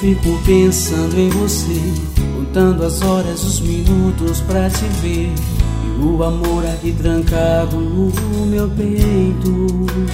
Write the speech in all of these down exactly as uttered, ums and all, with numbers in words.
fico pensando em você, contando as horas, os minutos pra te ver, e o amor aqui trancado no meu peito.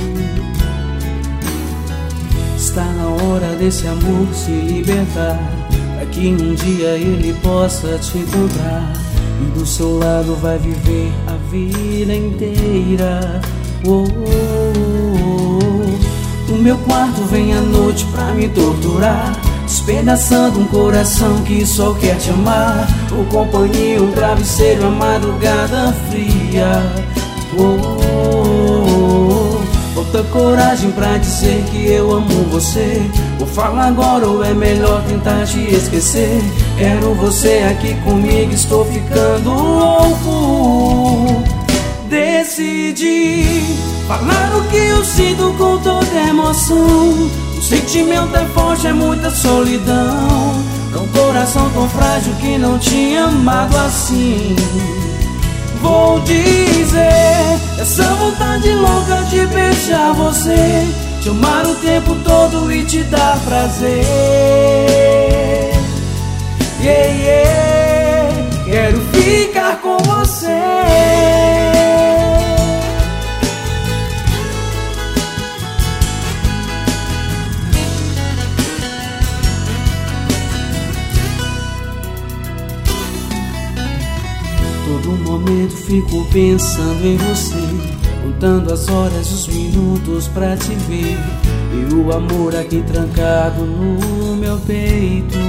Está na hora desse amor se libertar, pra que um dia ele possa te encontrar, e do seu lado vai viver a vida inteira. Oh, oh, oh. No meu quarto vem a noite pra me torturar, despedaçando um coração que só quer te amar. O companhia, um travesseiro, a madrugada fria. Oh, oh, oh. Falta coragem pra dizer que eu amo você. Vou falar agora ou é melhor tentar te esquecer? Quero você aqui comigo, estou ficando louco. Decidi falar o que eu sinto com toda emoção. O sentimento é forte, é muita solidão, pra um coração tão frágil que não tinha amado assim. Vou dizer, essa vontade louca de beijar você, te amar o tempo todo e te dar prazer. Yeah, yeah, quero ficar com você. Todo momento fico pensando em você, contando as horas, os minutos pra te ver, e o amor aqui trancado no meu peito.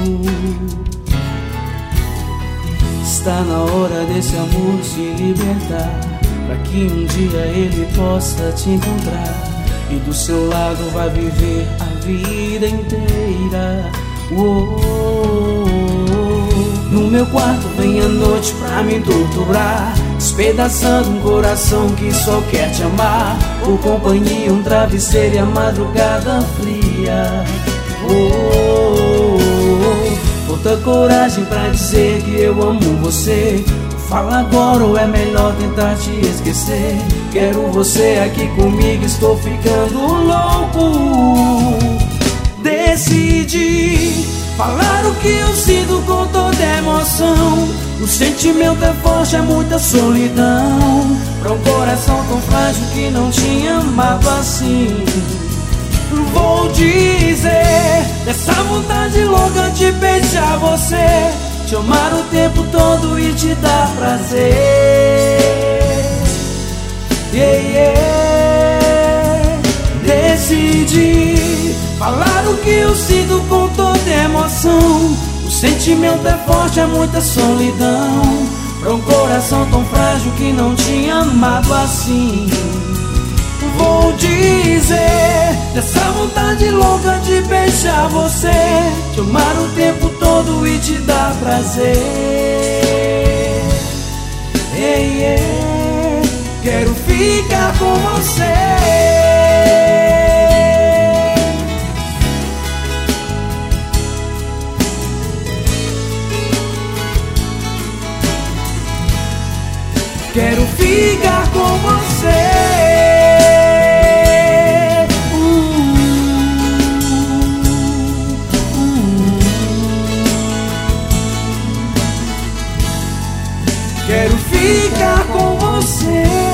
Está na hora desse amor se libertar, pra que um dia ele possa te encontrar, e do seu lado vai viver a vida inteira. Oh, oh, oh. No meu quarto vem a noite pra me torturar, despedaçando um coração que só quer te amar. Por companhia, um travesseiro e a madrugada fria. Oh, oh, oh. Falta coragem pra dizer que eu amo você. Fala agora ou é melhor tentar te esquecer? Quero você aqui comigo, estou ficando louco. Decidi falar o que eu sinto com toda emoção. O sentimento é forte, é muita solidão, pra um coração tão frágil que não tinha amado assim. Vou dizer, dessa vontade louca de beijar você, te amar o tempo todo e te dar prazer. Yeah, yeah. Decidi falar o que eu sinto com toda emoção. O sentimento é forte, é muita solidão, pra um coração tão frágil que não tinha amado assim. Vou dizer, dessa vontade louca de beijar você, te amar o tempo todo e te dar prazer. Hey, yeah, quero ficar com você. Quero ficar com você. uh, uh, Quero ficar com você.